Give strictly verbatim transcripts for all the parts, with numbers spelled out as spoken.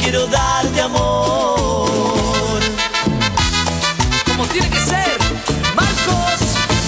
quiero darte amor. Como tiene que ser, Marcos.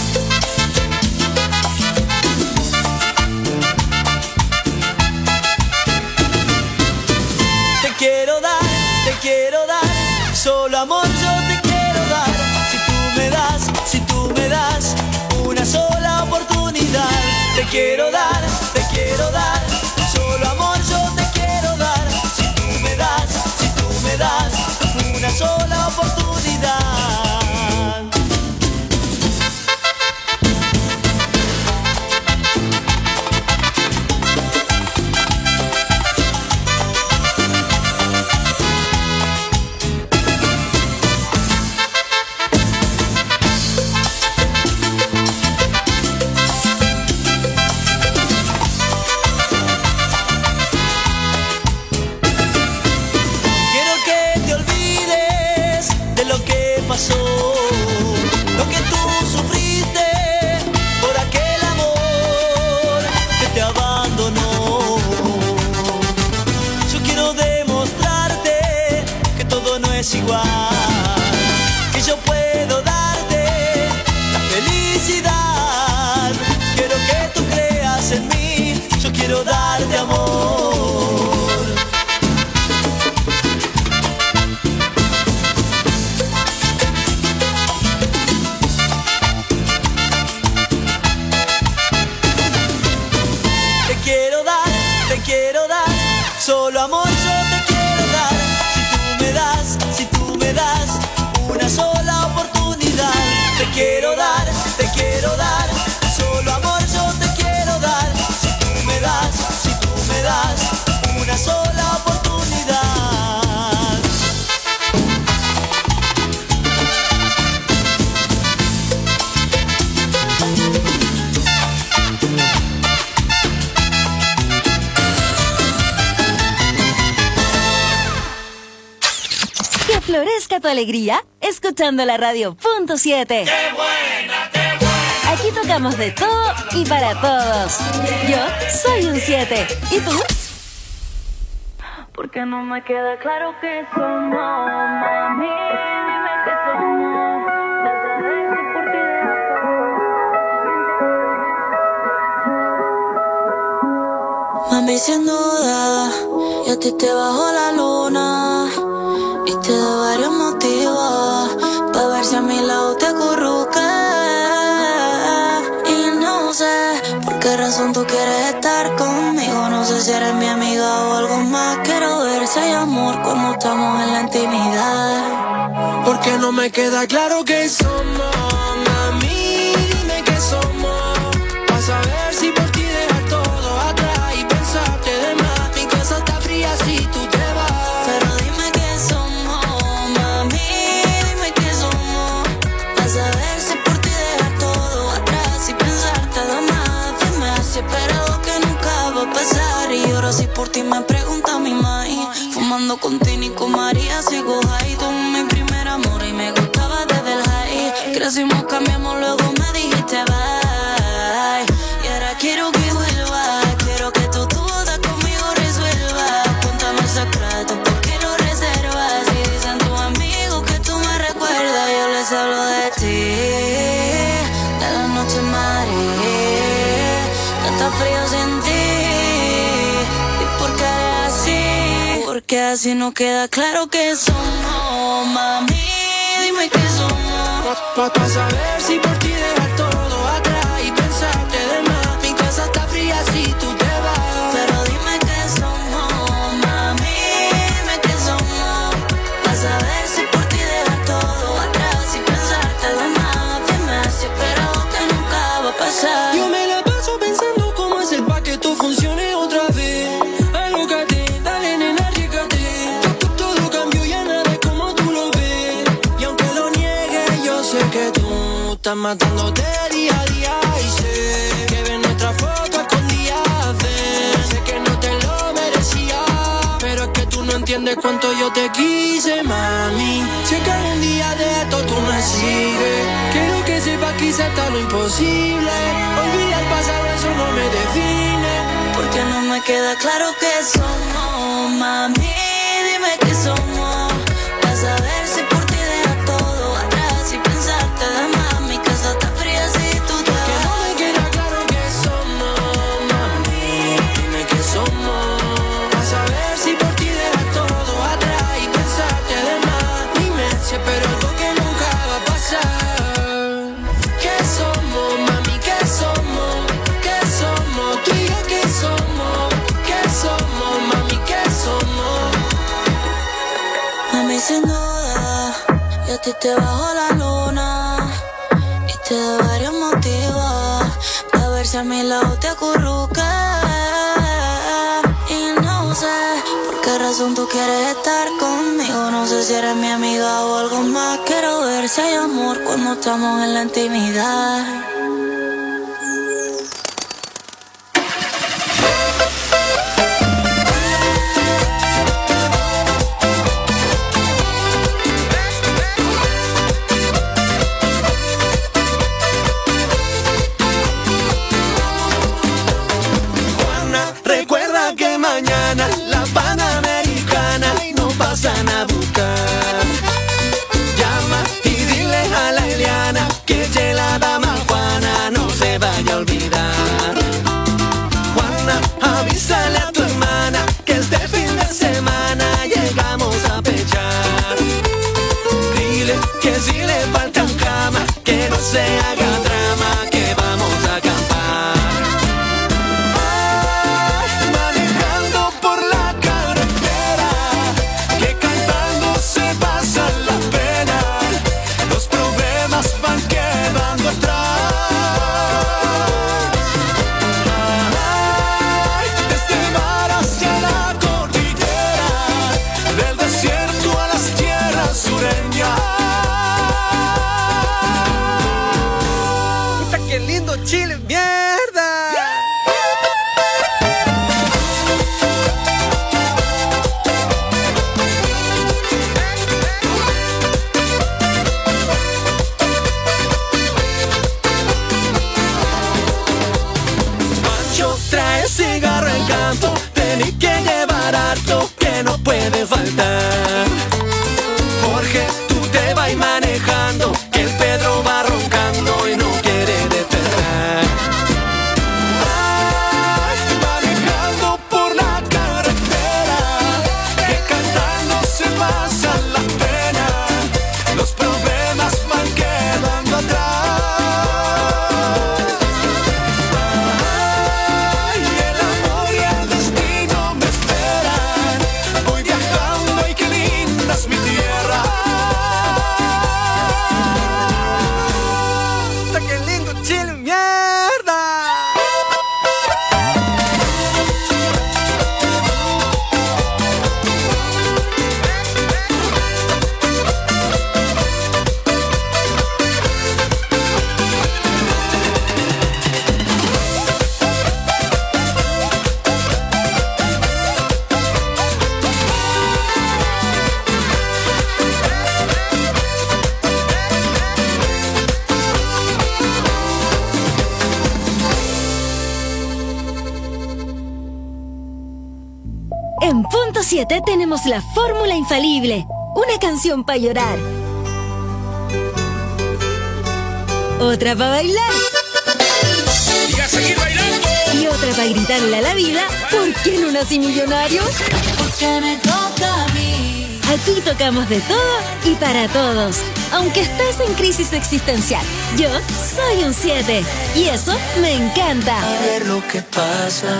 Te quiero dar, te quiero dar, solo amor yo te quiero dar. Si tú me das, si tú me das una sola oportunidad. Te quiero dar, te quiero dar, solo amor yo te quiero dar. Si tú me das, si tú me das una sola oportunidad. Lo que tú sufriste por aquel amor que te abandonó. Yo quiero demostrarte que todo no es igual, que yo puedo darte la felicidad. Quiero que tú creas en mí, yo quiero darte amor. Quiero dar, solo amor yo te quiero dar. Si tú me das, si tú me das una sola oportunidad. Te quiero dar, te quiero dar, solo amor yo te quiero dar. Si tú me das, si tú me das una sola oportunidad. Florezca tu alegría, escuchando la radio punto siete. ¡Qué buena, qué buena! Aquí tocamos de todo y para todos. Yo soy un siete. ¿Y tú? Porque no me queda claro qué somos, mami. Dime qué somos. Ya sabes que por ti dejo. Mami, sin duda, y a ti te bajó la luna. Y te da varios motivos pa' ver si a mi lado te acurrucas. Y no sé por qué razón tú quieres estar conmigo. No sé si eres mi amiga o algo más. Quiero ver si hay amor cuando estamos en la intimidad. Porque no me queda claro qué somos, mami. Dime qué somos, pa' saber si por ti dejar todo atrás y pensarte de más. Mi casa está fría si tú te vas. Pero dime qué somos, mami. Dime qué somos, pa' saber si por ti dejar todo atrás y pensarte de más. Dime si esperado que nunca va a pasar. Y ahora si por ti me pregunta mi mãe. Fumando con Tini, con María, sigo high. Tú mi primer amor y me gustaba desde el high. Crecimos, cambiamos, luego me dijiste bye. Y ahora quiero que vuelva, quiero que tú toda conmigo resuelvas. Cuéntame el secreto, ¿por qué lo reservas? Si dicen tus amigos que tú me recuerdas, yo les hablo de ti, de la noche mare, que está frío sin ti. ¿Y por qué así? Porque así no queda claro que somos, mami. Dime qué somos, pa', pa saber si por ti dejar todo atrás y pensarte de más. Mi casa está fría si tú te vas. Pero dime qué somos, mami. Dime qué somos, pa' saber si por ti dejar todo atrás y pensarte de más. Dime si espero que nunca va a pasar. Yo me la paso pensando cómo hacer pa' que esto funcione otra vez. Alócate, dale nena, arriesgate. Todo cambió, ya nada es como tú lo ves. Y aunque lo niegues, yo sé que tú estás matándote día a día. Y sé que ves nuestra foto escondida. Sé que no te lo merecía, pero es que tú no entiendes cuánto yo te quise, mami. Sé que algún día de esto tú me sigues. Quiero que sepas que hice hasta lo imposible. Olvida el pasado, eso no me define. Porque no me queda claro qué somos, mami. dime qué somos. Vas a ver si por ti deja todo atrás y pensarte de más. Mi casa está fría si tú te vas. Que no me queda claro qué somos, mami. Dime qué somos. Vas a ver si por ti deja todo atrás y pensarte de más. Dime si espero algo que nunca va a pasar. ¿Qué somos, mami? ¿Qué somos? ¿Qué somos? Tú y yo, ¿qué somos? ¿Qué somos, mami? ¿Qué somos? Mami, sin duda, y a ti te bajo la luna y te doy varios motivos para ver si a mi lado te acurrucas. Y no sé por qué razón tú quieres estar conmigo. No sé si eres mi amiga o algo más. Quiero ver si hay amor cuando estamos en la intimidad. Recuerda que mañana la Panamericana no pasan a buscar. Llama y dile a la Eliana que ya la dama Juana no se vaya a olvidar. Juana, avísale a tu hermana que este fin de semana llegamos a pechar. Dile que si le faltan cama, que no se haga drama, que vamos a acampar. Van quedando atrás. Ay, desde el mar hacia la cordillera, del desierto a las tierras sureñas. Puta, qué lindo Chile, mierda. Trae cigarro en campo, tenés que llevar harto que no puede faltar. Jorge, tú te vas manejando, que el Pedro va roncando y no quiere despertar. Ay, manejando por la carretera, que cantando se pasan las penas, los problemas van quedando atrás. Mi tierra. ¡Qué lindo Chile, mierda! En punto siete tenemos la fórmula infalible. Una canción para llorar. Otra para bailar. ¡Y a seguir bailando! Y otra para gritarle a la vida, ¿por qué no nací millonario? Porque me toca a mí. Aquí tocamos de todo y para todos. Aunque estés en crisis existencial, yo soy un siete. Y eso me encanta. A ver lo que pasa.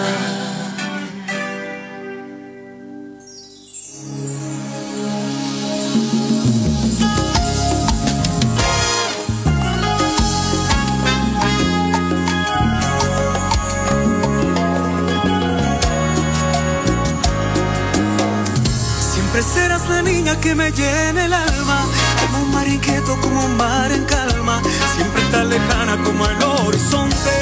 Siempre serás la niña que me llena el alma, como un mar inquieto, como un mar en calma, siempre tan lejana como el horizonte.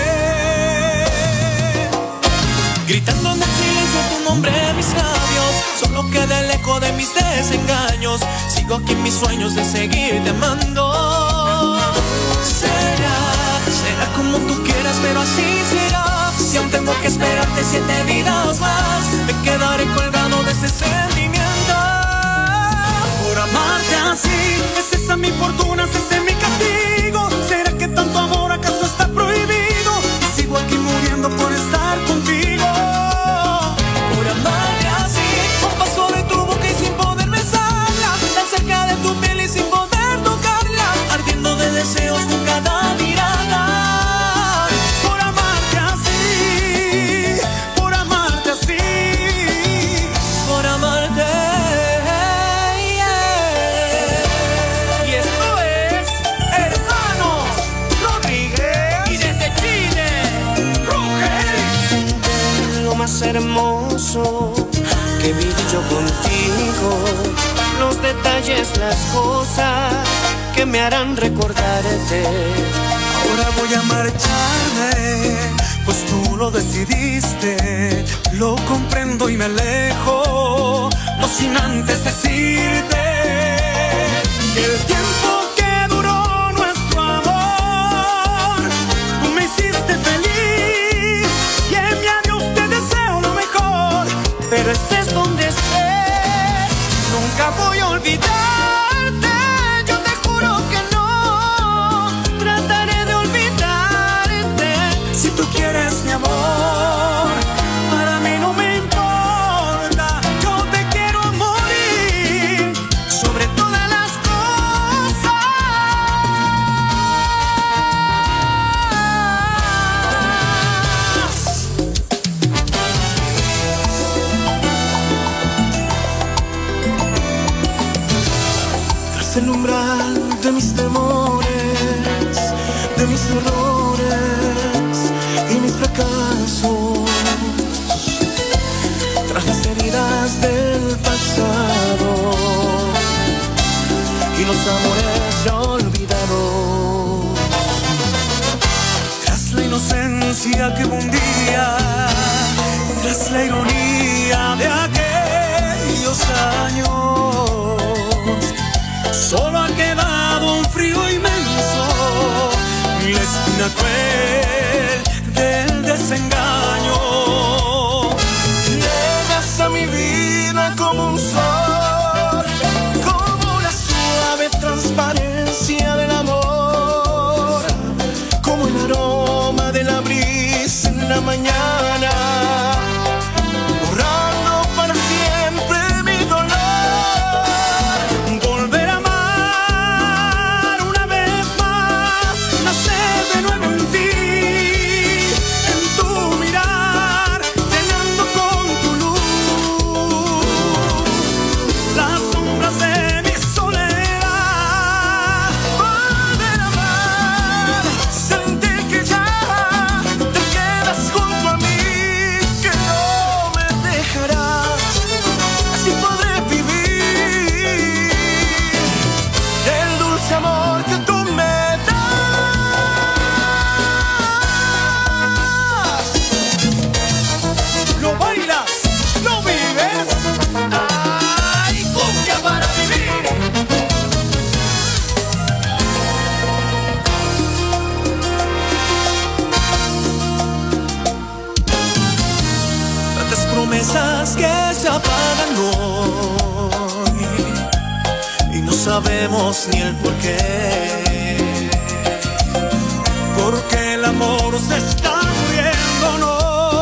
Gritando en el silencio tu nombre en mis labios, solo queda el eco de mis desengaños. Sigo aquí en mis sueños de seguirte amando. Será, será como tú quieras, pero así será. Si aún tengo que esperarte siete vidas más, me quedaré colgado de este sentimiento. mi fortuna, si ese es mi castigo. ¿Será que tanto amor acaso está prohibido? Y sigo aquí muriendo por estar contigo. Por amarte así, un paso de tu boca y sin poder besarla, tan cerca de tu piel y sin poder tocarla, ardiendo de deseos con cada mirada. Por amarte así, por amarte así, Por amarte. Y esto es Hermanos Rodríguez. Y desde Chile, Roger. Lo más hermoso que viví yo contigo, los detalles, las cosas que me harán recordarte. ahora voy a marcharme, pues tú lo decidiste. Lo comprendo y me alejo, no sin antes decirte que el tiempo que duró nuestro amor, tú me hiciste feliz y en mi adiós te deseo lo mejor. Pero estés donde estés, Nunca voy a olvidarte, yo te juro que no. trataré de olvidarte. Si tú quieres mi amor, para mí no me importa. Yo te quiero morir sobre todas las cosas. Tras el umbral de mis temores, de mis errores y mis fracasos, tras las heridas del pasado y los amores ya olvidados, tras la inocencia que hubo un día, tras la ironía de aquellos años, solo ha quedado un frío inmenso y la espina cruel del desengaño. Llegas a mi vida como un sol, como la suave transparencia del amor, como el aroma de la brisa en la mañana, borrando para siempre mi dolor. Volver a amar una vez más, nacer de nuevo en ti, en tu mirar, llenando con tu luz las sombras de mi soledad. Volver a amar, sentir que ya te quedas junto a mí, que no me dejarás, así podré vivir el dulce amor que tú me das. Lo bailas, lo vives. ¡Ay, cumbia para vivir! Tantas promesas que se apagan hoy y no sabemos ni el porqué, porque el amor se está muriendo, no.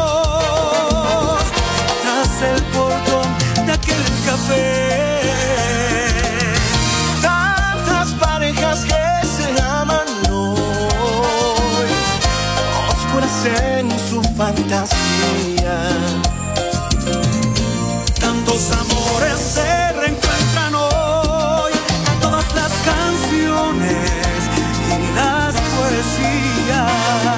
Tras el portón de aquel café, tantas parejas que se aman hoy, oscuras en su fantasía. Tantos amores se reencuentran hoy, todas las canciones y las poesías.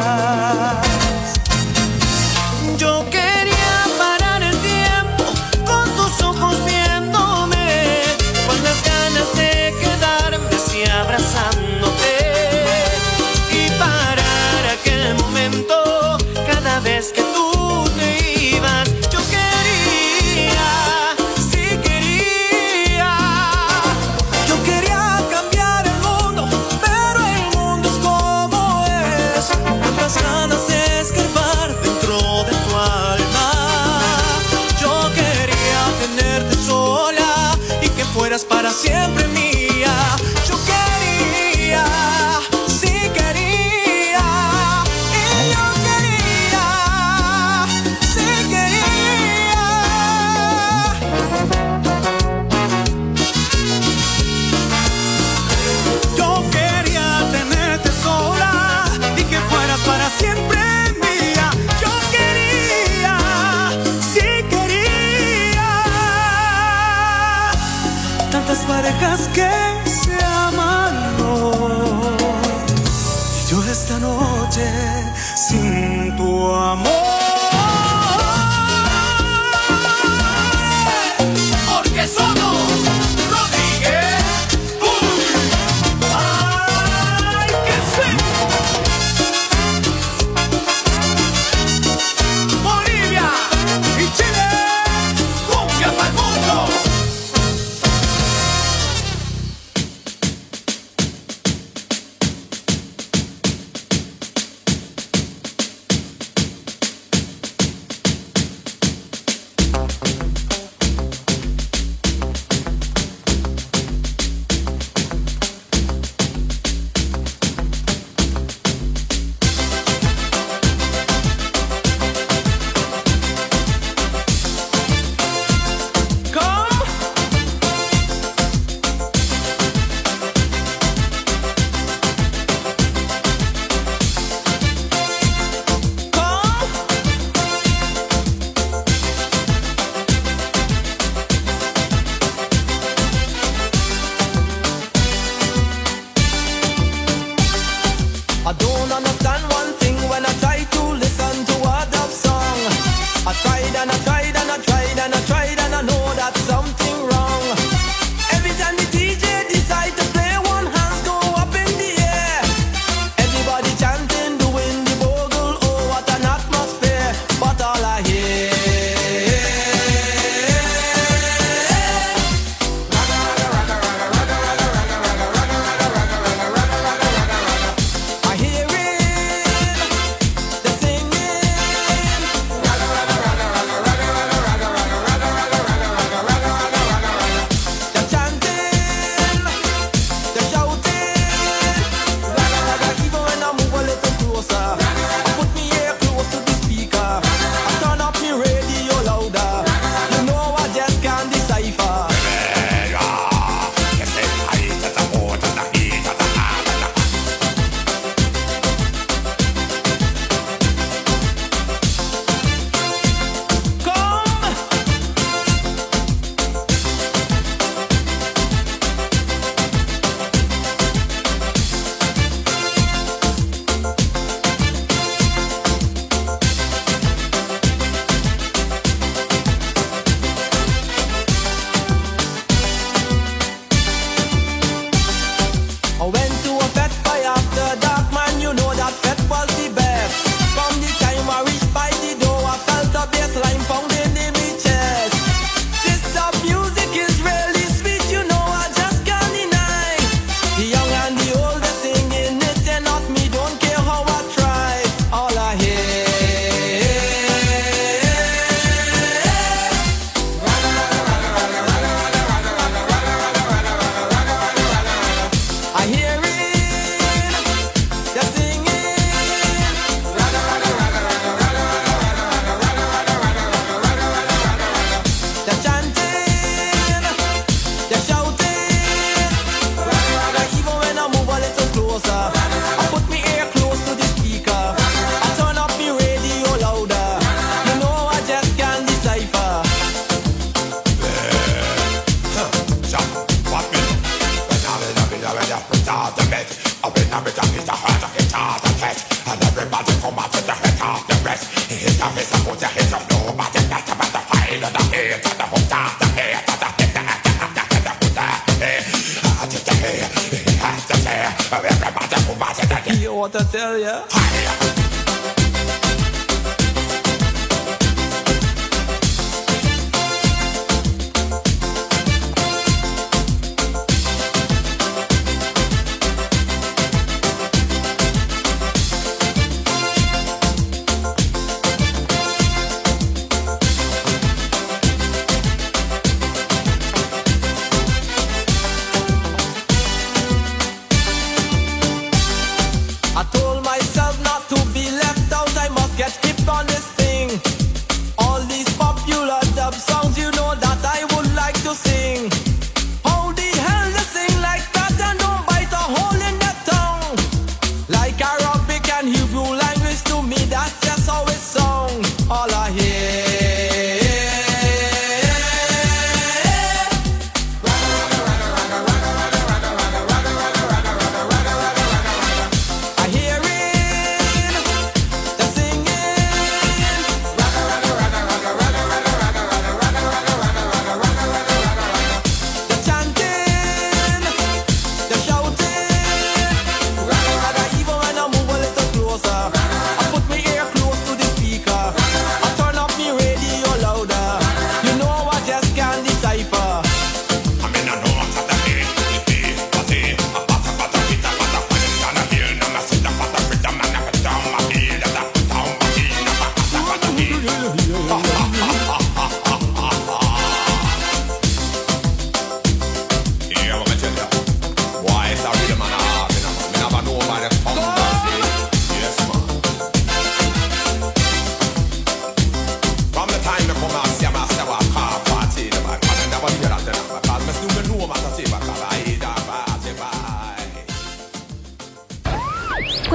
Yo quería parar el tiempo con tus ojos viéndome, con las ganas de quedarme así abrazándote y parar aquel momento cada vez que tú te ibas. Yo quería, sí quería, yo quería cambiar el mundo, pero el mundo es como es. Tantas ganas de escarbar dentro de tu alma. Yo quería tenerte sola y que fueras para siempre mía. Yo quería las parejas que se aman hoy. Y yo esta noche sin tu amor. Porque somos Rodríguez. Uy. Ay, que sí. Bolivia y Chile, cumbia para el mundo. I don't understand one thing when I try to listen to a dub song. I tried and I tried and I tried and I tried and I know that's something wrong. Every time the D J decide to play, one hands go up in the air. Everybody chanting, doing the bogle, oh what an atmosphere. But all I hear what I tell ya. I told myself not to be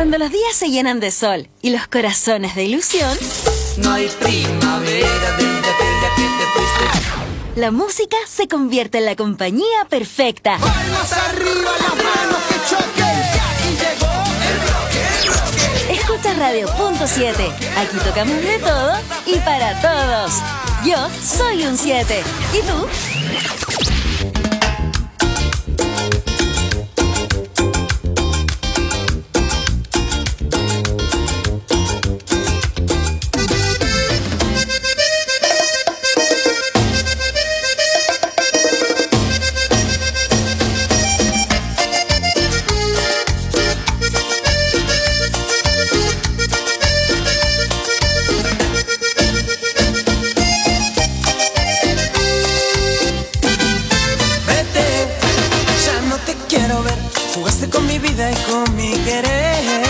Cuando los días se llenan de sol y los corazones de ilusión, No hay primavera desde aquella que te fuiste. la música se convierte en la compañía perfecta. Palmas arriba, las manos que choquen. Y llegó el rock. Escucha Radio Punto siete. Aquí tocamos de todo y para todos. Yo soy un siete. ¿Y tú? Jugaste con mi vida y con mi querer.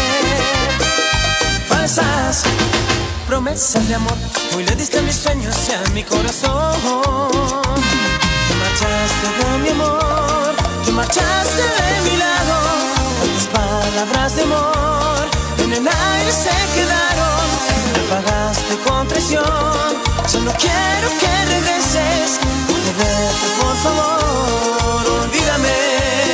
Falsas promesas de amor, hoy le diste a mis sueños y a mi corazón. Te marchaste de mi amor, te marchaste de mi lado. Tantas palabras de amor en el aire se quedaron. Me pagaste con traición, solo quiero que regreses. Pude verte, por favor, olvídame.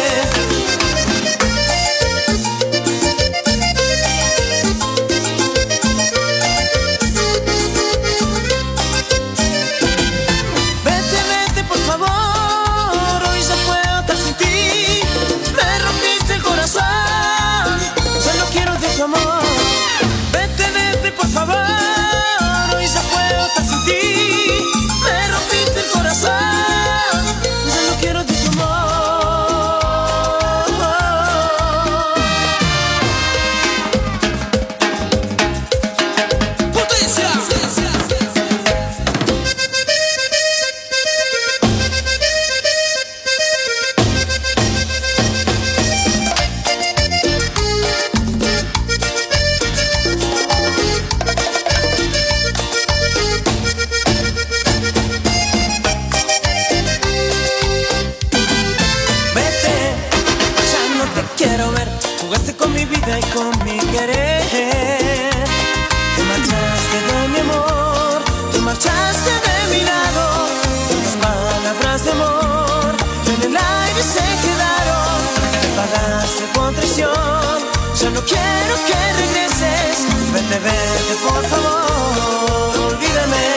Solo quiero que regreses. Vete, vete, por favor, olvídame.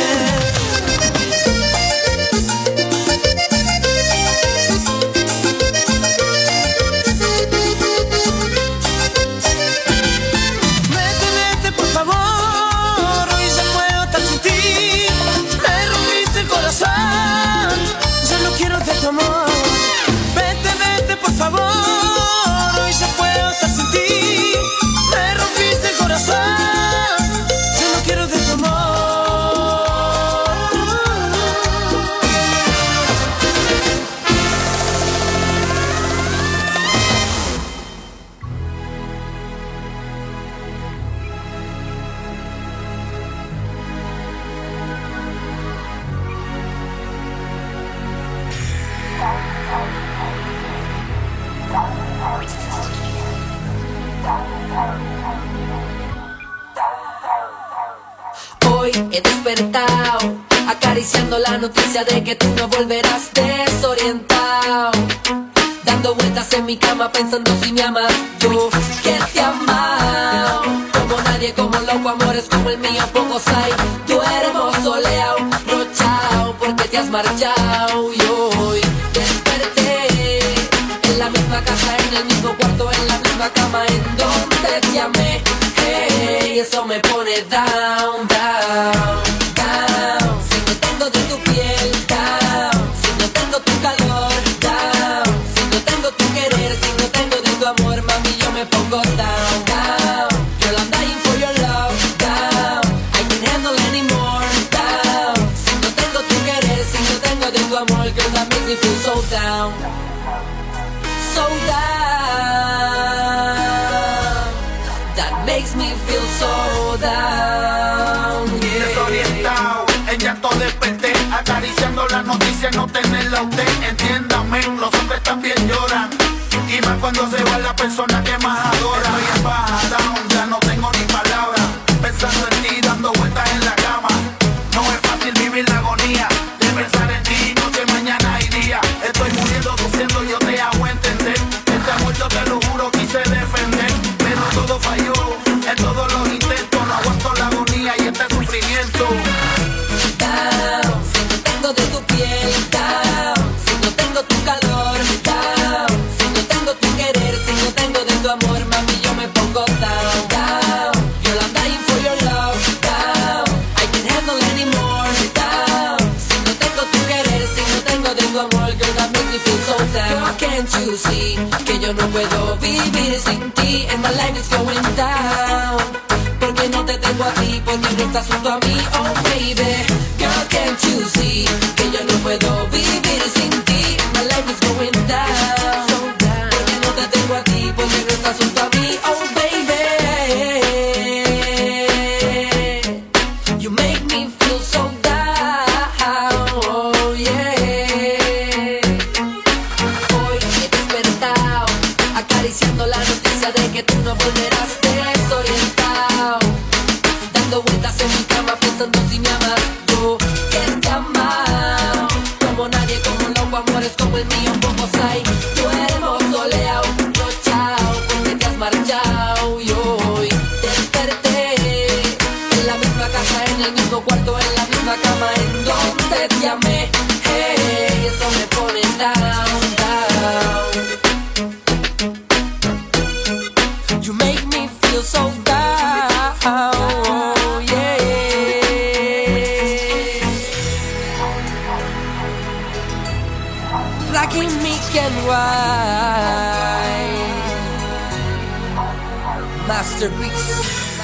Vete, vete, por favor, hoy ya puedo estar sin ti. Me rompiste el corazón, solo quiero de tu amor. Vete, vete, por favor. Hoy he despertado acariciando la noticia de que tú no volverás, desorientado, dando vueltas en mi cama pensando si me amas. Yo que te he amado como nadie, como loco, amores como el mío pocos hay. Tú eres mozoleado, rochao, porque te has marchado. Y hoy desperté en la misma casa, en el mismo cuarto, en la misma cama en donde te amé. Hey, eso me pone down, down, down. Si no tengo de tu piel, down. Si no tengo tu calor, down. Si no tengo tu querer, si no tengo de tu amor, mami, yo me pongo down, down. Girl, I'm dying for your love, down. I can't handle anymore, down. Si no tengo tu querer, si no tengo de tu amor, girl, that makes me feel so down, so down. That makes me feel so down, yeah. Desorientado, en llanto desperté, acariciando la noticia, no tenerla a usted. Entiéndame, los hombres también lloran, y más cuando se va la persona que más adora. Estoy en baja, tu piel, down. Si no tengo tu calor, down. Si no tengo tu querer, si no tengo de tu amor, mami, yo me pongo down, down. Girl, I'm dying for your love, down. I can't handle anymore, down. Si no tengo tu querer, si no tengo de tu amor, girl, that makes me feel so down. Girl, can't you see que yo no puedo vivir sin ti? And my life is going down. Porque no te tengo a ti, porque no estás junto a mí, oh baby. Girl, can't you see que yo no puedo vivir sin ti? My life is going down. Porque no te tengo a ti, porque no estás junto a mí, oh baby. You make me feel so down, oh yeah. Hoy he despertado, acariciando la noticia de que tú no volverás desorientado. Dando vueltas en mi cama pensando si me amas. Yo que te amado, como nadie, como un loco, amores como el mío, pocos hay. Duermo soleado, yo chao, porque te has marchado. Y hoy desperté en la misma casa, en el mismo cuarto, en la misma cama, en donde te amé. Hey, eso me pone down, down. You make me feel so down, oh, yeah. Rocking me can ride. Masterpiece.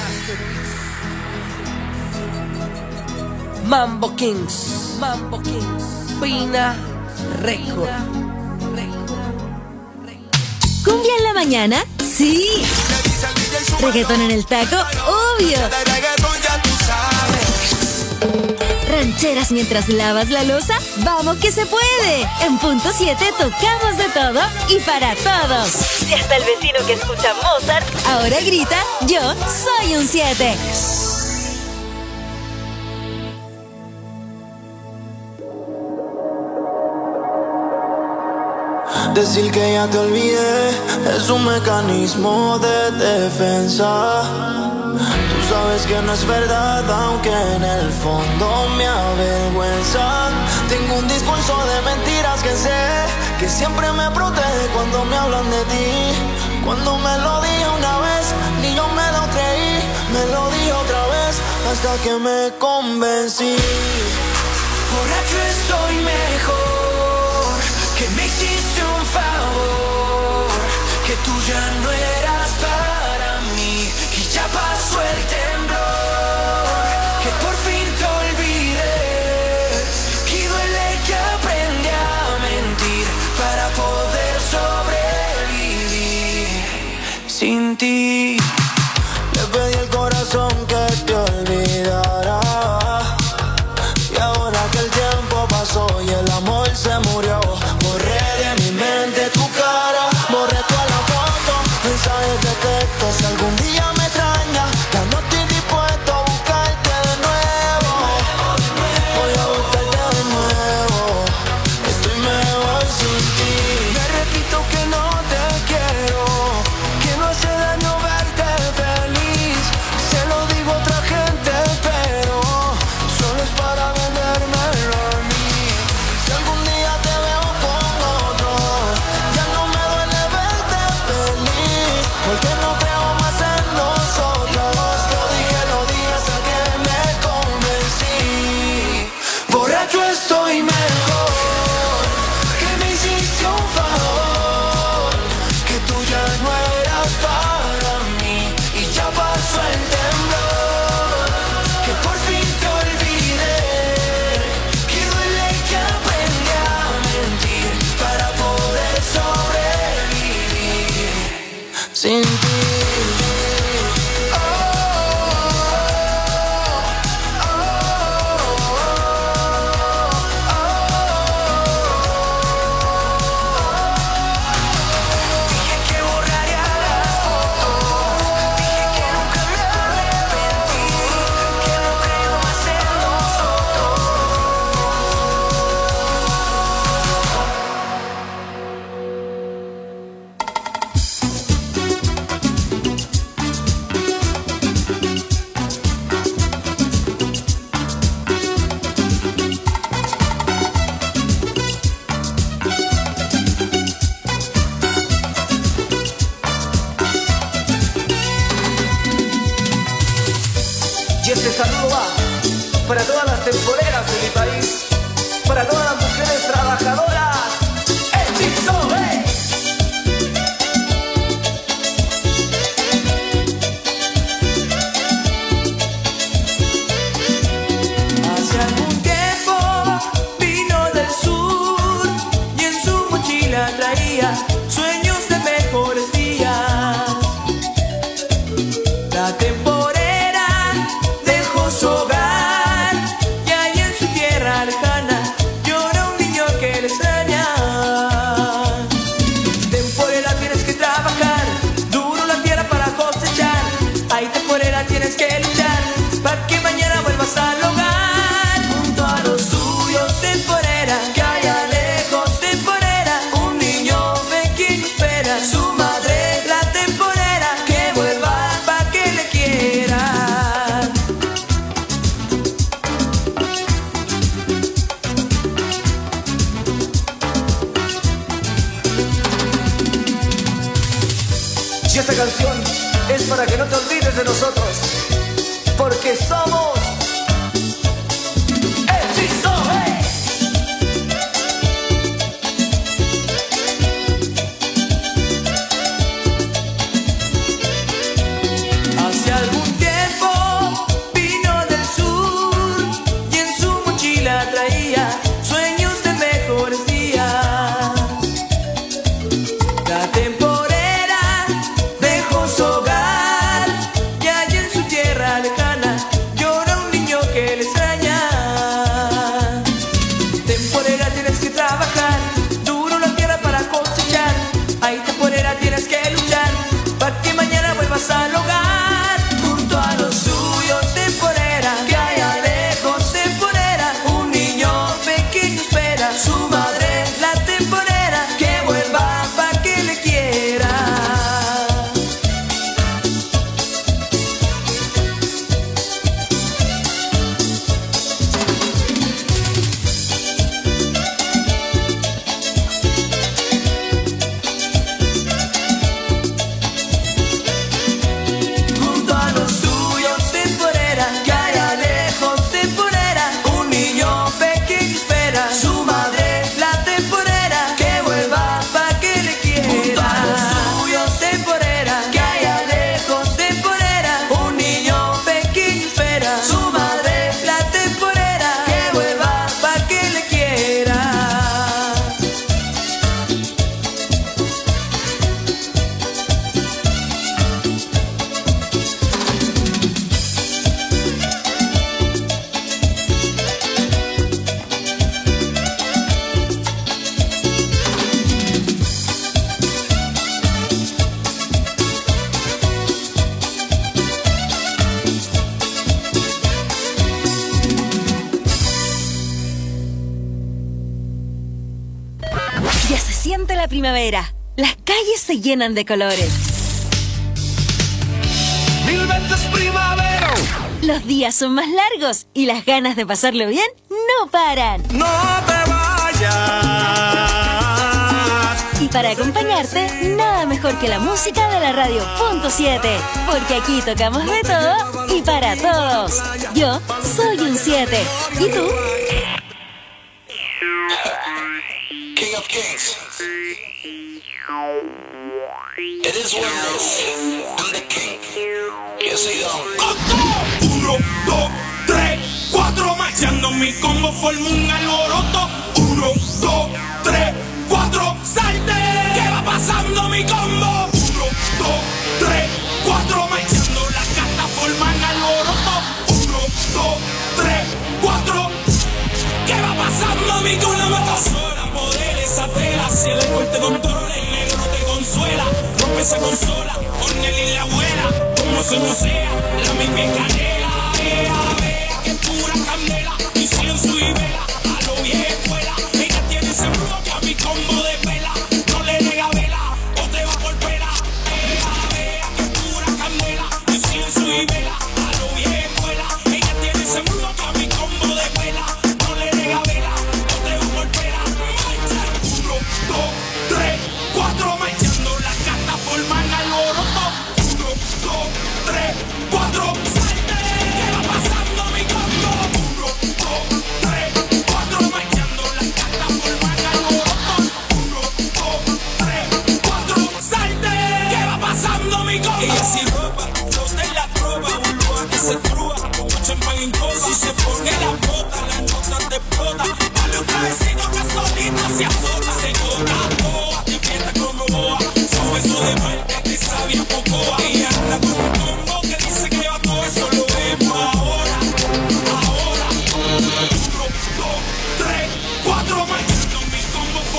Mambo Kings. Mambo Kings. Pina Record. ¿Cumbia en la mañana? Sí. ¿Reggaetón en el taco? Obvio. ¿Rancheras mientras lavas la loza? ¡Vamos que se puede! En Punto siete tocamos de todo y para todos. Si hasta el vecino que escucha Mozart ahora grita, yo soy un siete. Decir que ya te olvidé es un mecanismo de defensa. Tú sabes que no es verdad, aunque en el fondo me avergüenza. Tengo un discurso de mentiras que sé que siempre me protege cuando me hablan de ti. Cuando me lo dije una vez, ni yo me lo creí. Me lo dije otra vez hasta que me convencí. Borracho estoy mejor, que me hiciste un favor, que tú ya no eras para mí y ya pasó el temblor, que por fin te olvidé y duele que aprendí a mentir para poder sobrevivir sin ti. Le pedí al corazón que te olvidara, y ahora que el tiempo pasó y el amor se murió, borré de mi mente tu cara, borré toda la foto, mensajes de texto. Si algún día me extrañas, ya no estoy dispuesto a buscarte de nuevo. Voy a buscarte de nuevo, estoy mejor sin ti. Me repito que no te quiero, que no hace daño verte saludo va para todas las temporeras de mi país, para todas las mujeres trabajadoras. ¡Hechizo, eh! Hace algún tiempo vino del sur y en su mochila traía sueños de mejores días. La temporera dejó su hogar y ahí en su tierra lejana llora un niño que le extraña. Temporera, tienes que trabajar duro la tierra para cosechar. Ahí temporera, tienes que luchar para que mañana vuelvas al hogar junto a los tuyos. Temporera, que allá lejos, temporera, un niño pequeño espera su madre. La temporera, que vuelva para que le quiera. Y esta canción es para que no te olvides de nosotros, porque somos Hechizo, eh. Hace algún tiempo vino del sur y en su mochila traía sueños de mejores días. La temporera dejó su hogar y allí en su tierra lejana llora un niño que le extraña. Temporera, tienes que trabajar duro la tierra para cosechar. Ahí temporera, tienes que luchar para que mañana vuelvas al hogar junto a los suyos. Temporera, que allá lejos, temporera, un niño pequeño espera su madre. La temporera, que vuelva para que le quiera. Junto a los suyos, temporera, que allá lejos, temporera, un niño pequeño espera su madre. La temporera, que vuelva para que le quiera. Junto a los suyos, temporera, que allá lejos, temporera, un niño pequeño espera su madre. La temporera, que vuelva para que le quiera. Ya se siente la primavera. Las calles se llenan de colores. Mil veces primavera. Los días son más largos y las ganas de pasarlo bien no paran. No te vayas. Y para acompañarte, nada mejor que la música de la radio Punto siete. Porque aquí tocamos de todo y para todos. Yo soy un siete. ¿Y tú? King of Kings. It is what it is. I'm the king. Yes, I am. Uno, dos, tres, cuatro, marchando mi combo forma un alboroto. Uno, dos, tres, cuatro, salte. ¿Qué va pasando mi combo? Uno, dos, tres, cuatro, marchando las cartas forman alboroto. Uno, dos, tres, cuatro. ¿Qué va pasando mi combo? No me consola, poder esa tela. Si el corte controla, el negro te consuela. Rompe esa consola, Ornel y la abuela. Como se no sea, la misma canela. Vea, vea, que pura candela. Incienso y vela, a lo vieja escuela. Ella tiene ese bloque a mi combo de vela. No le nega vela, o te va por pela. Vea, vea, que pura candela. Incienso y vela, a lo vieja escuela. Ella tiene ese bloque a mi combo de vela. No le nega vela, o te va por pela. Uno, dos, tres, cuatro, marchando las cartas forman alboroto. Uno, dos, tres, cuatro, salte. ¿Qué va pasando?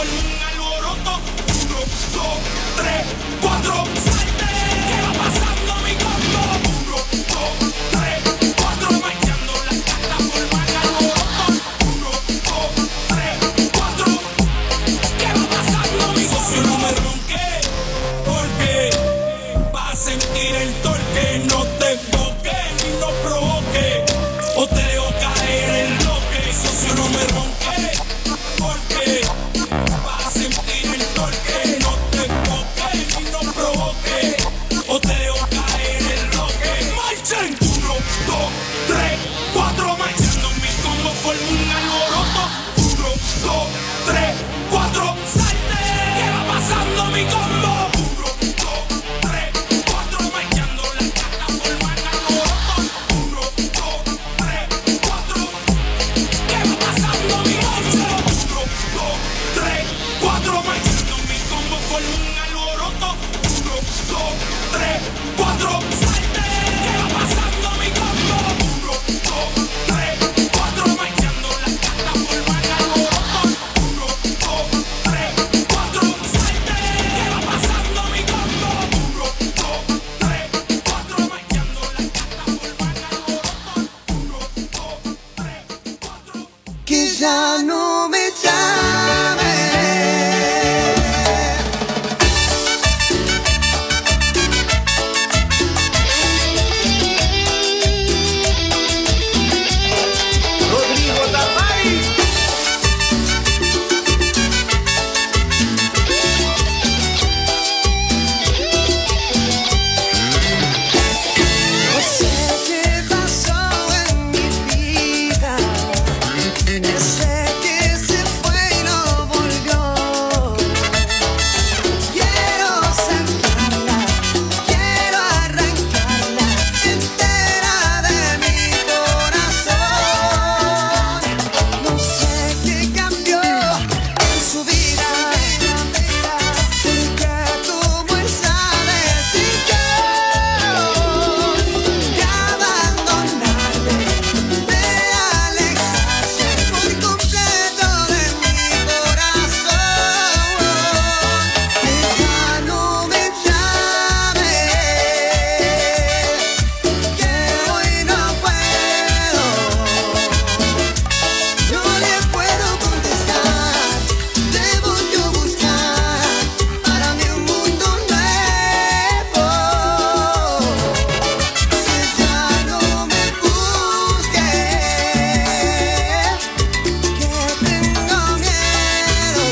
forma un alboroto. Uno, dos, tres, cuatro, salte. ¿Qué va pasando mi combo? Uno, dos, tres, cuatro, marchando las cartas forman alboroto. Uno, dos, tres, cuatro. ¿Qué va pasando mi combo? Socio, no me ronque, porque vas a sentir el torque. No te enfoques ni no provoques, o te dejo caer el bloque. Socio, no me ronque, porque vas a sentir el torque. No te enfoques ni no provoques, o te dejo caer el bloque. ¡Marchen! Uno, dos, tres, cuatro, marchando mi combo forma un alboroto. Uno, dos, tres, cuatro, salte. ¿Qué va pasando mi combo? Uno, dos, tres, cuatro, marchando las cartas forman alboroto. Uno, dos, tres, cuatro. ¿Qué va pasando mi combo? Uno, dos, tres, cuatro, marchando mi combo forma un alboroto. Uno, dos, tres, cuatro, salte. ¿Qué va pasando mi combo? Uno, dos, tres, cuatro, marchando las cartas forman alboroto. Uno, dos, tres, cuatro, salte. ¿Qué va pasando mi combo? Uno, dos, tres, cuatro, marchando las cartas forman alboroto. Uno, dos, tres, cuatro. Que ya no me llame. Rodrigo Tapari. No sé qué pasó en mi vida. Ese que se fue y no volvió. Quiero sacarla, quiero arrancarla entera de mi corazón. No sé qué cambió en su vida, porque tomó esa decisión de abandonarme, de alejarse por completo de mi corazón. Que ya no me llame, que hoy no puedo, no le puedo contestar. Debo yo buscar para mí un mundo nuevo. Que ya no me busque, que tengo miedo,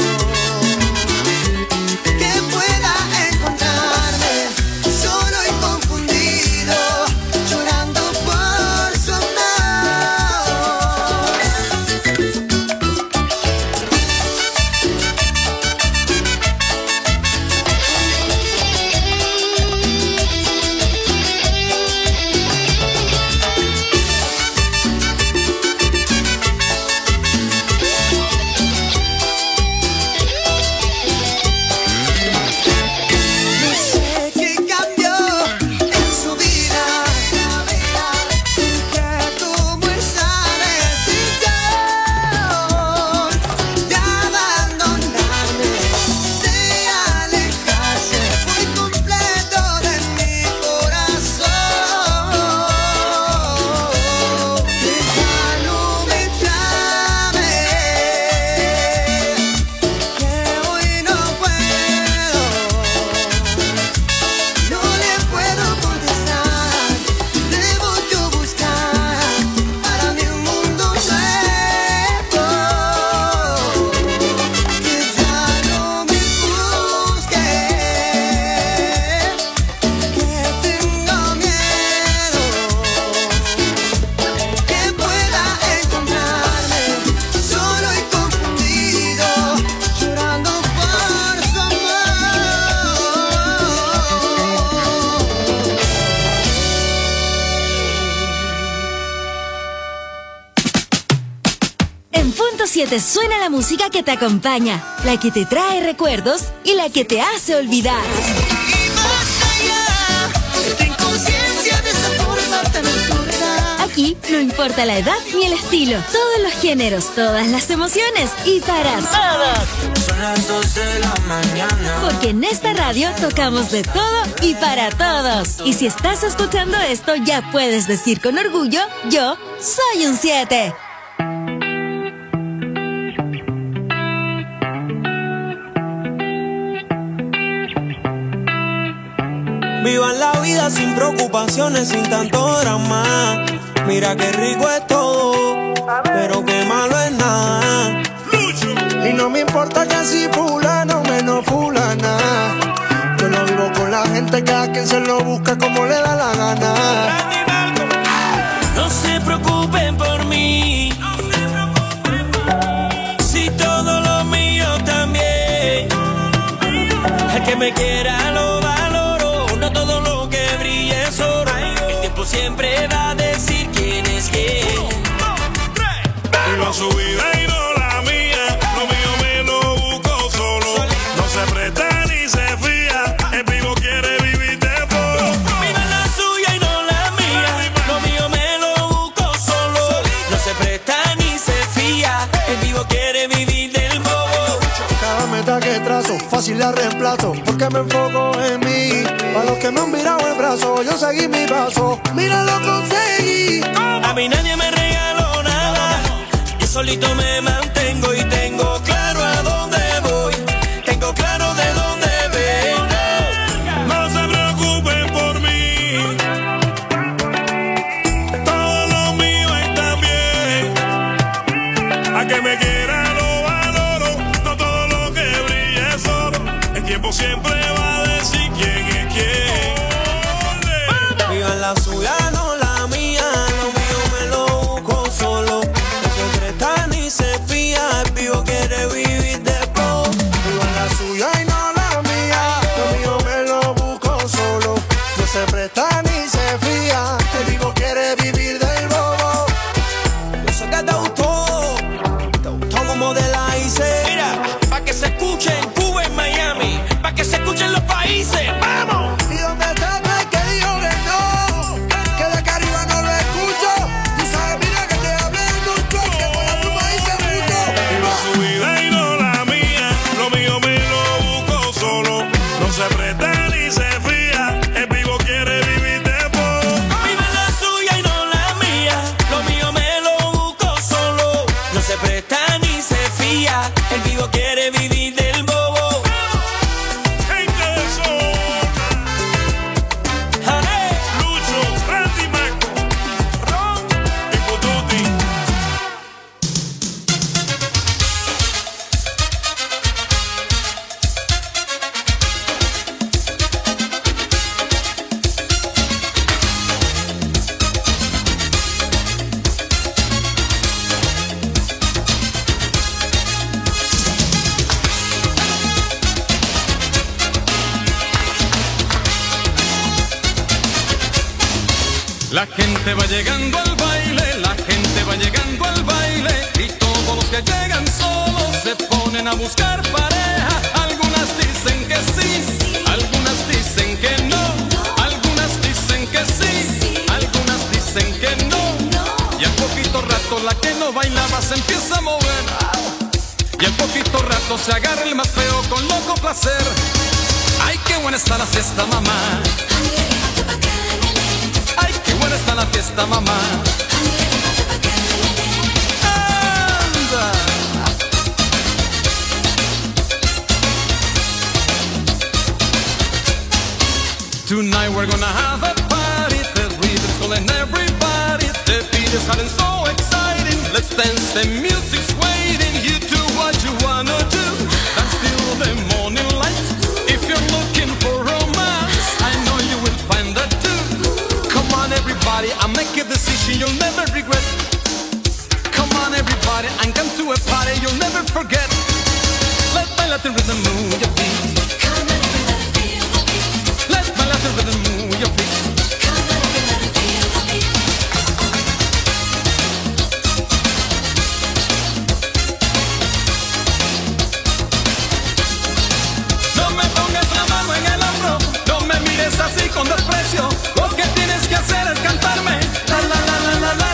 que pueda encontrarme solo y confundido, llorando por su amor. No sé qué cambió en su vida, que tomó esa decisión de abandonarme, de alejarse por completo de mi corazón. Que ya no me llame, que hoy no puedo, no le puedo contestar. Debo yo buscar para mí un mundo nuevo. Que ya no me busque, que tengo miedo, que pueda encontrarme solo y confundido, llorando por su amor. En Punto siete suena la música que te acompaña, la que te trae recuerdos y la que te hace olvidar. Y más allá, esta inconsciencia de esa forma tan absurda. Aquí no importa la edad ni el estilo, todos los géneros, todas las emociones y para todos. Son las dos de la mañana. Porque en esta radio tocamos de todo y para todos. Y si estás escuchando esto, ya puedes decir con orgullo, yo soy un siete. Vivan la vida sin preocupaciones, sin tanto drama. Mira qué rico es todo, pero qué malo es nada. Y no me importa que si fulano menos fulana. Yo no vivo con la gente, cada quien se lo busca como le da la gana. No se preocupen por mí, si todo lo mío también. El que me quiera lo valoro, no todo lo que brille es oro. El tiempo siempre va a decir quién es quién. Viva su vida y no la mía, lo mío me lo busco solo. No se presta ni se fía, el vivo quiere vivir de bobo. Viva la suya y no la mía, lo mío me lo busco solo. No se presta ni se fía, el vivo quiere vivir del bobo. Cada meta que trazo, fácil la reemplazo, porque me enfoco en mí. Para los que me han mirado el brazo, yo seguí mi paso. Mira, lo conseguí. A mí nadie me regaló nada, yo solito me mantengo y tengo claro a dónde voy, tengo claro de dónde vengo. No se preocupen por mí, todo lo mío está bien. A que me quiera lo valoro, no todo lo que brilla es oro. El tiempo siempre va a decir quién es quién. Vivan la suya, no la mía, lo mío me lo busco solo. No se presta ni se fía, el vivo quiere vivir de bobo. Vivan la suya y no la mía, lo mío me lo busco solo. No se presta ni se fía, el vivo quiere vivir del bobo. Yo sé que te gustó, te gustó como te la hice. Mira, pa' que se escuche en Cuba, en Miami, pa' que se escuchen los países, ¡vamos! ¿Y dónde está el que dijo que no? Que de acá arriba no lo escucho. Tú sabes, mira que te hablé mucho, que con la pluma hice mucho. Viva su vida y no la mía, lo mío me lo busco solo. No se presta ni se fía, el vivo quiere vivir de bobo. Viva la suya y no la mía, lo mío me lo busco solo. No se presta ni se fía, el vivo quiere vivir del bobo. Gente de zona, ¡Jale! Lucho, Randy Marco, Ron y Pututi. La gente va llegando al baile, la gente va llegando al baile y todos los que llegan solos se ponen a buscar pareja. Algunas dicen que sí, algunas dicen que no, algunas dicen que sí, algunas dicen que no. Y al poquito rato la que no bailaba se empieza a mover y al poquito rato se agarra el más feo con loco placer. Ay, qué buena está la fiesta, mamá. Ay, qué buena está la fiesta, mamá. Anda. Tonight we're gonna have a party. The rhythm's calling everybody. The beat is hot and so exciting. Let's dance, the music's waiting. You do what you wanna do. Dance till the morning light. If you're looking for romance, I know you will find that too. Come on everybody, I'll make a decision you'll never regret. Come on everybody, and come to a party you'll never forget. Let's baila the rhythm, move your feet. Let's baila the rhythm, move your feet. No me pongas la mano en el hombro, no me mires así con desprecio. Lo que tienes que hacer es cantarme la la la la la la.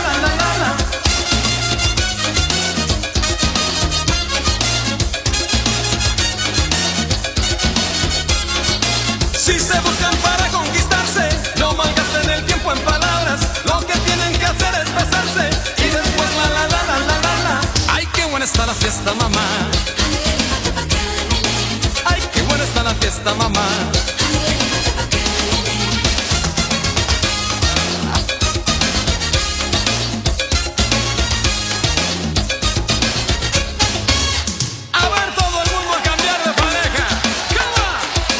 está la fiesta, mamá. Ay, qué buena está la fiesta, mamá. A ver todo el mundo a cambiar de pareja. Come on.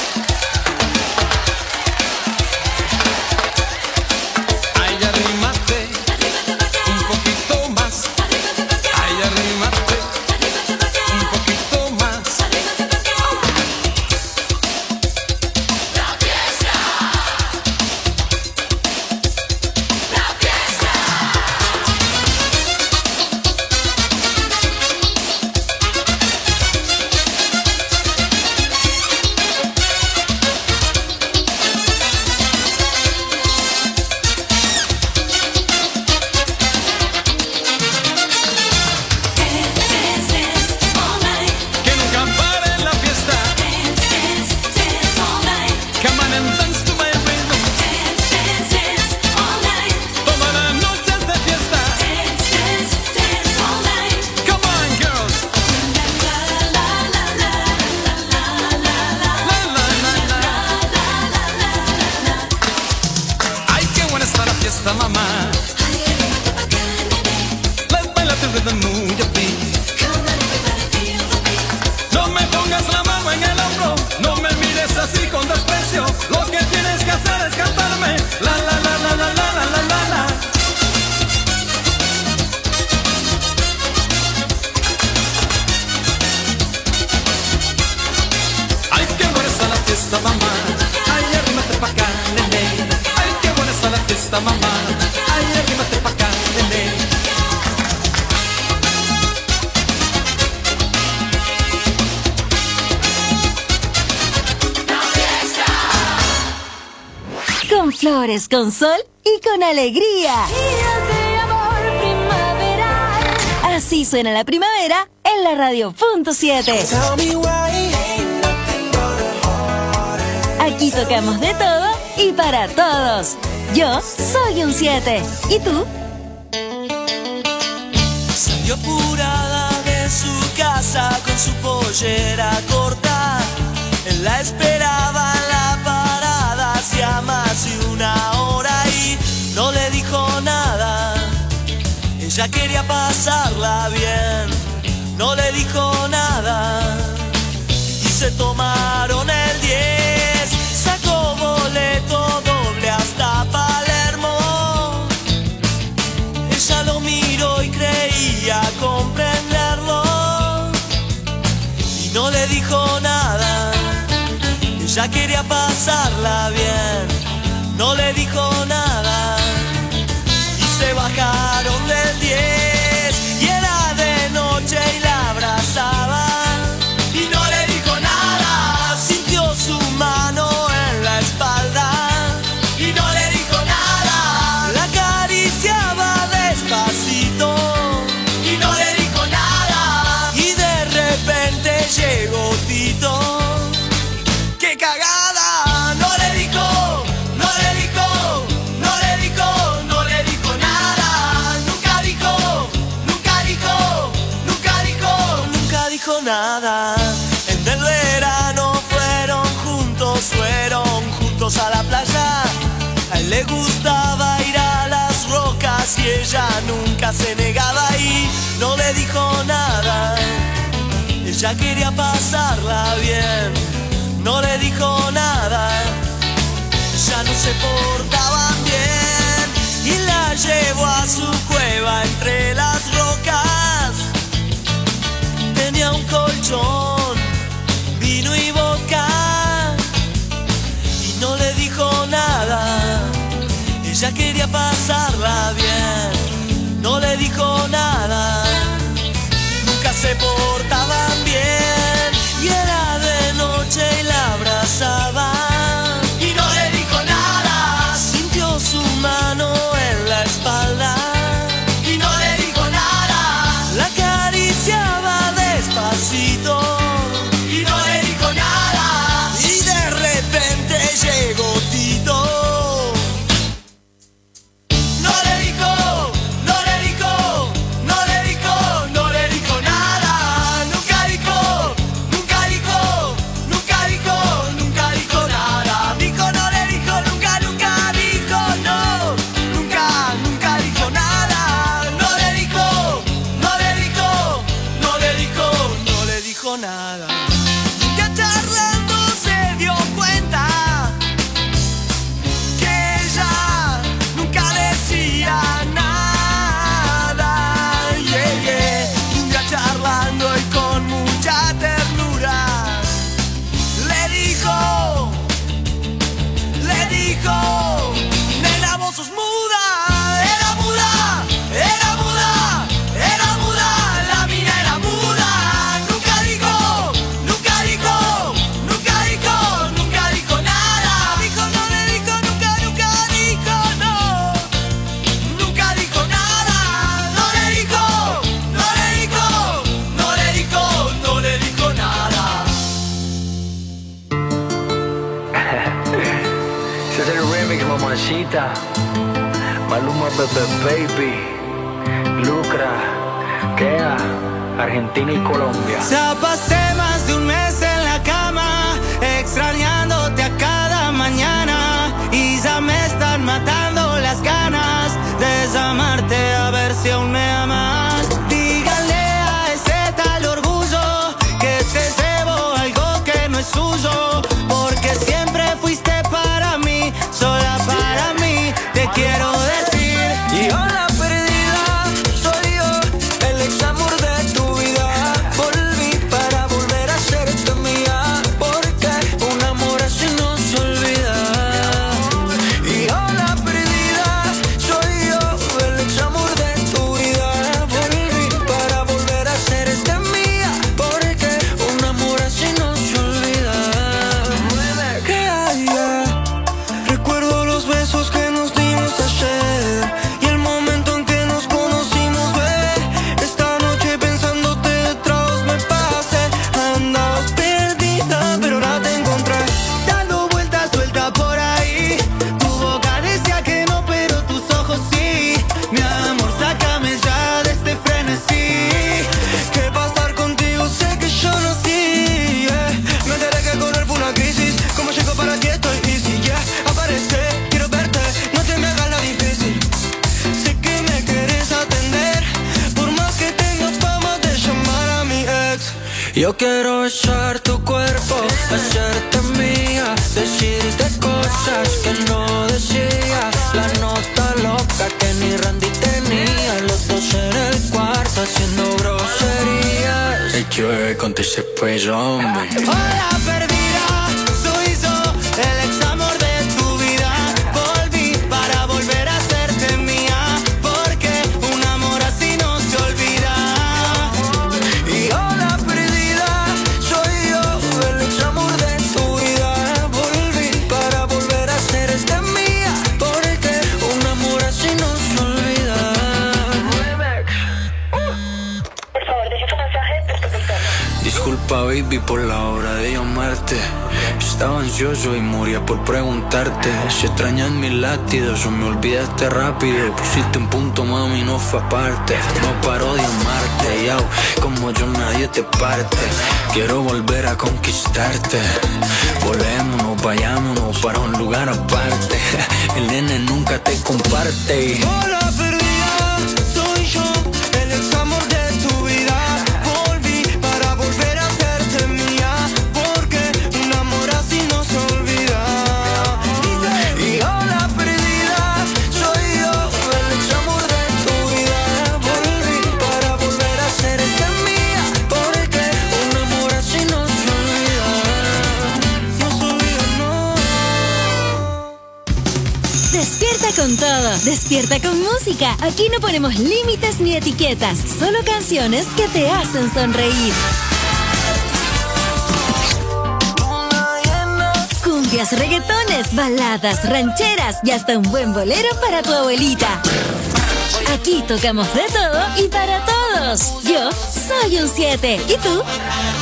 Ay, arrímate un poquito más. Ay, arrímate un poquito más. La fiesta. La fiesta. Que nunca pare la fiesta. Come on and dance to my rhythm. Toda la noche es de fiesta. Come on, girls. La, la, la, la. Ay, qué buena está la fiesta, mamá. Let's baila to the mood of beat. No me pongas la mano en el hombro, no me mires así con desprecio. Lo que tienes que hacer es cantarme la la la la la la la la la la. Ay, qué buena está la fiesta, mamá. Ay, arrímate pa' acá, nene. Ay, qué buena está la fiesta, mamá. Ay, arrímate pa' acá, nene. Con flores, con sol y con alegría. Así suena la primavera en la radio punto siete. Aquí tocamos de todo y para todos. Yo soy un siete. ¿Y tú? Salió apurada de su casa con su pollera corta. Él la esperaba en la parada hacía más de una hora y no le dijo nada. Ella quería pasarla bien, no le dijo nada. Y se tomaron el diez, sacó boleto doble hasta Palermo. Ella lo miró y creía comprenderlo y no le dijo nada. Ella quería pasarla bien, no le dijo nada. Y se bajaron del diez y era de noche y la abrazaba. Y no le dijo nada, sintió su mano en la espalda. Y no le dijo nada, la acariciaba despacito. Y no le dijo nada, y de repente llegó Tito. ¡Qué cagada! No le dijo, no le dijo, no le dijo, no le dijo nada. Nunca dijo, nunca dijo, nunca dijo, nunca dijo nada. En el verano fueron juntos, fueron juntos a la playa. A él le gustaba ir a las rocas y ella nunca se negaba y no le dijo nada. Ella quería pasarla bien, no le dijo nada. Ya no se portaban bien y la llevó a su cueva entre las rocas. Tenía un colchón, vino y vodka y no le dijo nada. Ella quería pasarla bien, no le dijo nada. Nunca se portaban bien y era de noche y la abrazaba. Y no le dijo nada, sintió su mano en la espalda. Y no le dijo nada, la acariciaba despacito. Y no le dijo nada, y de repente llegó Tito. No le dijo, no le dijo, no le dijo, no le dijo nada. Un día charlando se dio cuenta que ella nunca decía nada. Yeah, yeah. Un día charlando y con mucha ternura le dijo, le dijo, nena, vos sos muda. Era muda, era muda, era muda, la mina era muda. Nunca dijo, nunca dijo, nunca dijo, nunca dijo nada. Dijo, no le dijo, nunca, nunca dijo, no. Nunca dijo nada, no le dijo, no le dijo, no le dijo, no le dijo nada. Ese es el remix, mamacita. Maluma, Pepe Baby, Lucra, Kea, Argentina y Colombia. Ya pasé más de un mes en la cama, extrañándote a cada mañana, y ya me están matando las ganas de desamarte, a ver si aún me amas. Dígale a ese tal orgullo que te debo algo que no es suyo, porque siempre fuiste para mí, sola para mí, te quiero decir. Y hola perdida, soy yo, el ex amor de tu vida. Volví para volver a serte mía, porque un amor así no se olvida. Y hola perdida, soy yo, el ex amor de tu vida. Volví para volver a serte mía, porque un amor así no se olvida. ¿Qué hay? Recuerdo los besos que nos dimos ayer y el momento en que nos conocimos, bebé. Esta noche pensándote detrás me pasé. Andabas perdida, pero ahora te encontré, dando vueltas suelta por ahí. Tu boca decía que no, pero tus ojos sí. Mi amor, sácame ya de este frenesí. Que pa' estar contigo sé que yo nací, yeah. Me enteré que correr fue una crisis. Como llego para ti estoy easy, yeah. Aparece, quiero verte, no te me hagas la difícil. Sé que me quieres atender, por más que tengas fama de llamar a mi ex. Yo quiero besar tu cuerpo, hacerte mía, decirte cosas que no decía. La nota loca que ni Randy tenía, los dos en el cuarto haciendo groserías. El que con ese peso, hombre. Hola perdida, soy yo, el ex amor de tu vida. Volví para volver a serte mía, porque un amor así no se olvida. Y hola perdida, soy yo, el ex amor de tu vida. Volví para volver a serte mía, porque un amor así no se olvida. Disculpa, baby, por la hora de llamarte. Estaba ansioso y moría por preguntarte si extrañas mis latidos o me olvidaste rápido. Pusiste un punto, mami, no fue aparte. No paro de amarte, yao, como yo nadie te parte. Quiero volver a conquistarte. Volémonos, vayámonos para un lugar aparte. El nene nunca te comparte. Hola perdida, soy yo, el ex amor de tu vida. Volví para volver a serte mía, porque un amor así no se olvida. Y hola perdida, soy yo, el ex amor de tu vida. Volví para volver a serte mía, porque un amor así no se olvida. No se olvida, no. Despierta con todo, despierta con música. Aquí no ponemos límites ni etiquetas, solo canciones que te hacen sonreír. Cumbias, reggaetones, baladas, rancheras y hasta un buen bolero para tu abuelita. Aquí tocamos de todo y para todos. Yo soy un siete. ¿Y tú?